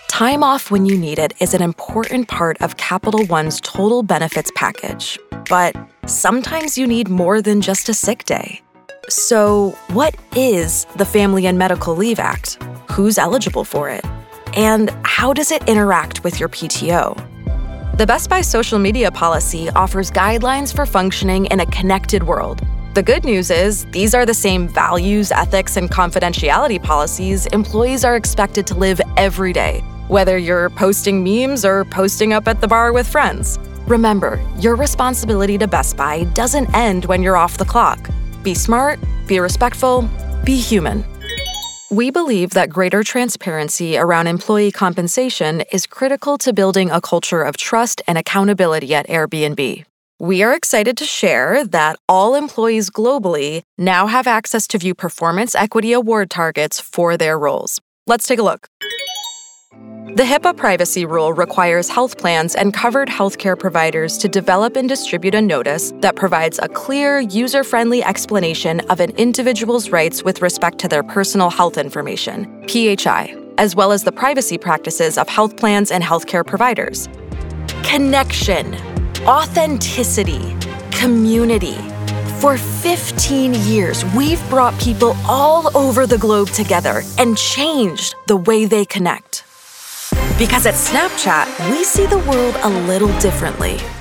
Time off when you need it is an important part of Capital One's total benefits package. But sometimes you need more than just a sick day. So, what is the Family and Medical Leave Act? Who's eligible for it? And how does it interact with your PTO? The Best Buy social media policy offers guidelines for functioning in a connected world. The good news is, these are the same values, ethics, and confidentiality policies employees are expected to live every day, whether you're posting memes or posting up at the bar with friends. Remember, your responsibility to Best Buy doesn't end when you're off the clock. Be smart, be respectful, be human. We believe that greater transparency around employee compensation is critical to building a culture of trust and accountability at Airbnb. We are excited to share that all employees globally now have access to view performance equity award targets for their roles. Let's take a look. The HIPAA privacy rule requires health plans and covered healthcare providers to develop and distribute a notice that provides a clear, user-friendly explanation of an individual's rights with respect to their personal health information, PHI, as well as the privacy practices of health plans and healthcare providers. Connection, authenticity, community. For 15 years, we've brought people all over the globe together and changed the way they connect. Because at Snapchat, we see the world a little differently.